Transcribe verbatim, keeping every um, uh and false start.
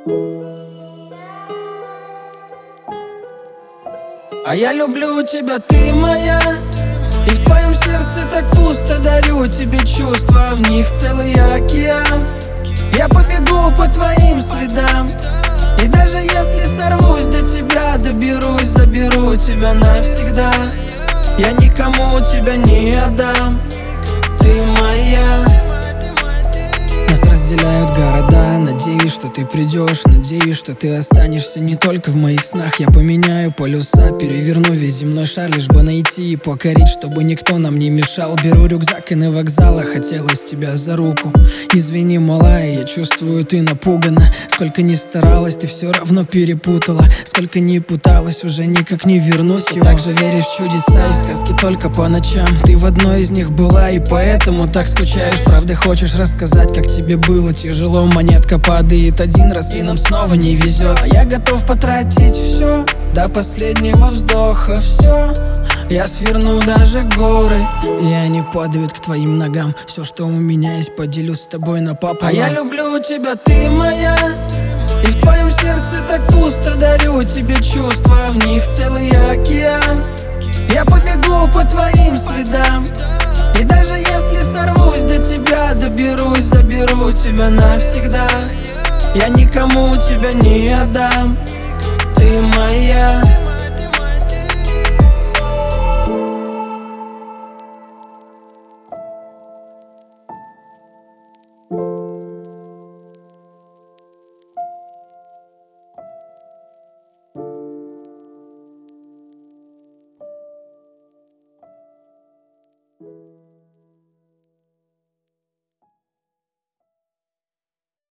А я люблю тебя, ты моя, и в твоем сердце так пусто. Дарю тебе чувства, в них целый океан. Я побегу по твоим следам, и даже если сорвусь до тебя, доберусь, заберу тебя навсегда. Я никому тебя не отдам, ты моя. Нас разделяют города, надеюсь, что ты придешь, надеюсь, что ты останешься не только в моих снах. Я поменяю полюса, переверну весь земной шар, лишь бы найти и покорить, чтобы никто нам не мешал. Беру рюкзак и на вокзала, хотелось тебя за руку. Извини, малая, я чувствую, ты напугана. Сколько ни старалась, ты все равно перепутала. Сколько ни пыталась, уже никак не вернусь. Все так же веришь в чудеса и в сказки только по ночам. Ты в одной из них была, и поэтому так скучаешь. Правда, хочешь рассказать, как тебе было тяжело. Монетка падает один раз, и нам снова не везет. А я готов потратить все до последнего вздоха. Все, я сверну даже горы, и они падают к твоим ногам. Все, что у меня есть, поделюсь с тобой напополам. А я люблю тебя, ты моя, и в твоем сердце так пусто. Дарю тебе чувства, в них целый океан. Я побегу по твоим следам, и даже если сорвусь до тебя, доберусь, заберу тебя навсегда. Я никому тебя не отдам, ты моя.